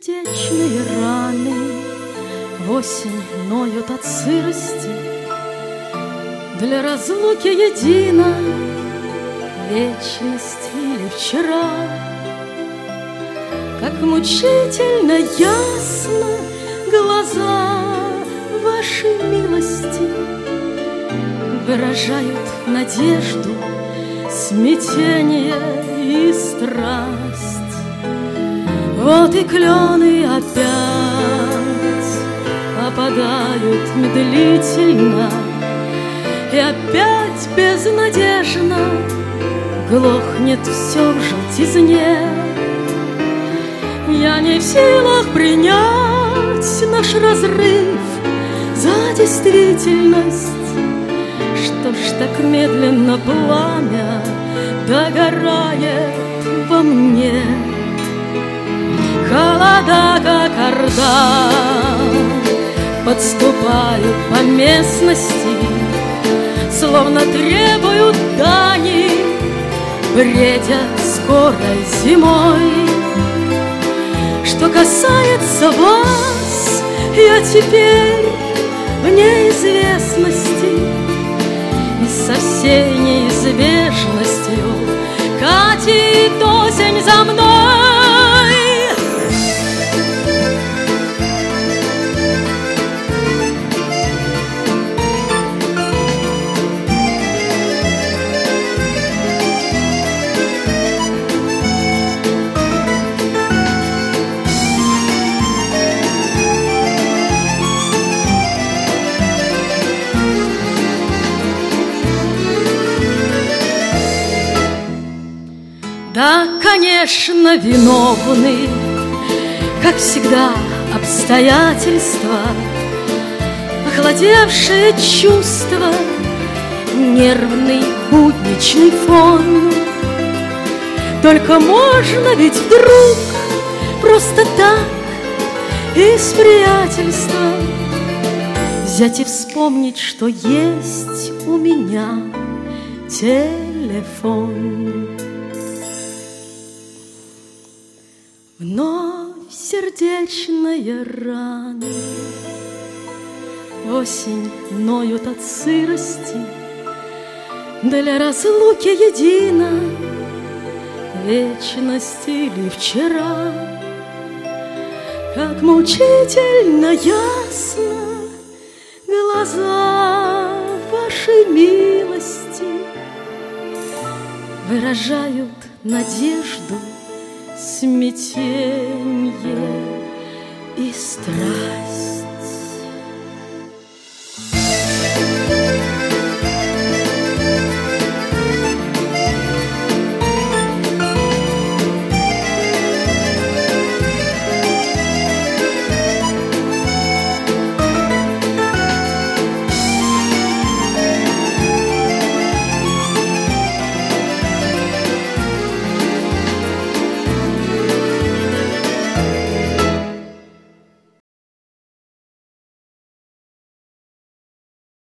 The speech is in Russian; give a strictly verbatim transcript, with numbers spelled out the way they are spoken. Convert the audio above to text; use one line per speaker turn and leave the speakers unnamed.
сердечные раны в осень ноют от сырости. Для разлуки едина вечность или вчера. Как мучительно ясно глаза вашей милости выражают надежду, смятение и страсть. Вот и клены опять опадают медлительно, и опять безнадежно глохнет все в желтизне. Я не в силах принять наш разрыв за действительность. Что ж так медленно пламя догорает во мне? Холода, как орда, подступают по местности, словно требуют дани, бредя скорой зимой. Что касается вас, я теперь в неизвестности, и со всей неизбежностью катит осень за мной. Да, конечно, виновны, как всегда, обстоятельства, охладевшие чувства, нервный будничный фон. Только можно ведь вдруг просто так из приятельства взять и вспомнить, что есть у меня телефон. Вновь сердечные раны осень ноют от сырости. Для разлуки едина вечность или вчера. Как мучительно ясно глаза вашей милости выражают надежду, смятенье и страсть.